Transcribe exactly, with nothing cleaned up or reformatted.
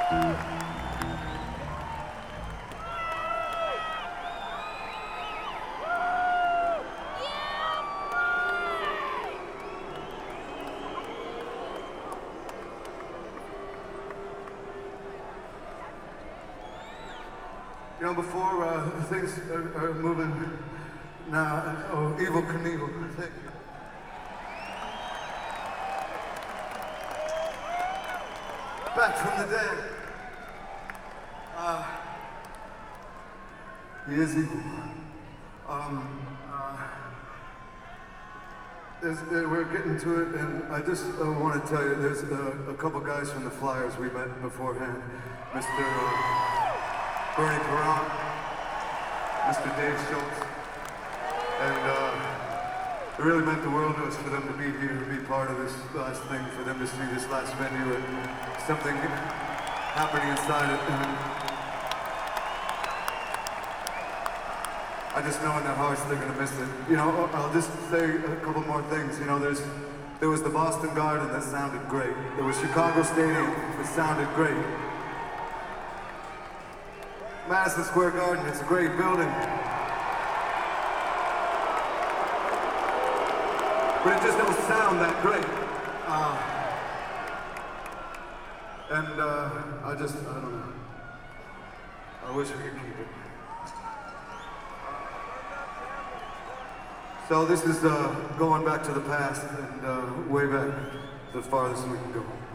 You know, before uh, things are, are moving now, oh, Evel Knievel, thank you. Back from the dead. Uh, he is evil. Um, uh, there's, uh, we're getting to it, and I just uh, want to tell you, there's uh, a couple guys from the Flyers we met beforehand. Mister Uh, Bernie Perron, Mister Dave Schultz, and uh, it really meant the world to us for them to be here, to be part of this last thing, for them to see this last venue and something happening inside it. And I just know in their hearts they're gonna miss it. You know, I'll just say a couple more things. You know, there's there was the Boston Garden that sounded great. There was Chicago Stadium that sounded great. Madison Square Garden, it's a great building. But it just don't sound that great. Uh, and uh, I just, I don't know. I wish we could keep it. So this is uh, going back to the past and uh, way back, the farthest we can go.